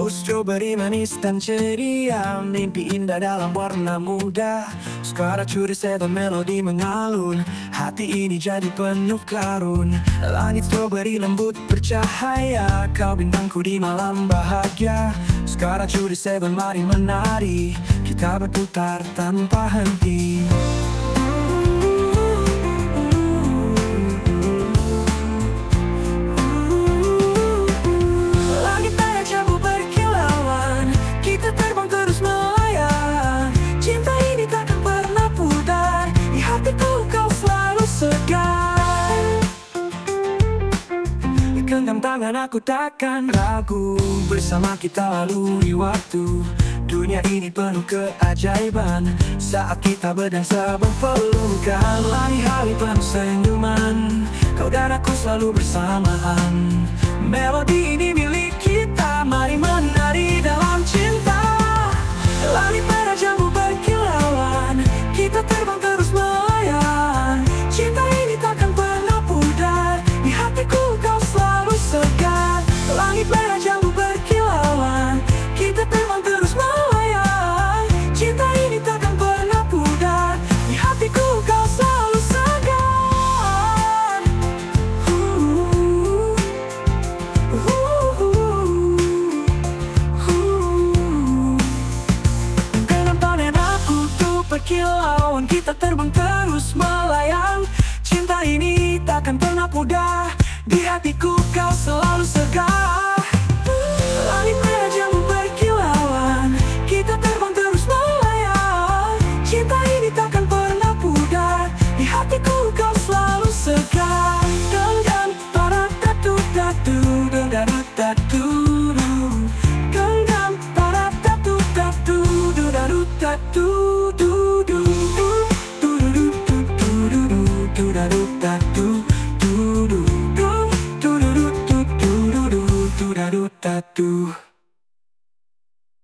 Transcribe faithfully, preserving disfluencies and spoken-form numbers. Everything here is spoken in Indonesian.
Saus strawberry manis dan ceria, mimpi indah dalam warna muda. Suara curi setan melodi mengalun, hati ini jadi penuh karun. Langit strawberry lembut bercahaya, kau bintangku di malam bahagia. Suara curi setan mari menari, kita berputar tanpa henti. Genggam tangan aku takkan ragu, bersama kita lalui waktu. Dunia ini penuh keajaiban, saat kita berdansa berpelukan. Hari-hari penuh senyuman, kau dan aku selalu bersamaan. Melodi ini milik kita, mari menari dalam cinta. Langit merah jambu berkilauan, kita terbang terus melayang. Cinta ini takkan pernah pudar, di hatiku kau selalu segar. Langit merah jambu berkilauan, kita terbang terus melayang. Cinta ini takkan pernah pudar, di hatiku kau selalu segar. uh, uh, uh, uh. Dengan panen aku tuh berkilauan, kita terbang terus melayang. Cinta ini takkan pernah pudar, di hatiku kau selalu segar. Langit merah jambu berkilauan, kita terbang terus melayang. Cinta ini takkan pernah pudar, di hatiku kau selalu segar. Genggam para tatu tatu, genggam tatu, genggam para tatu tatu, genggam tatu.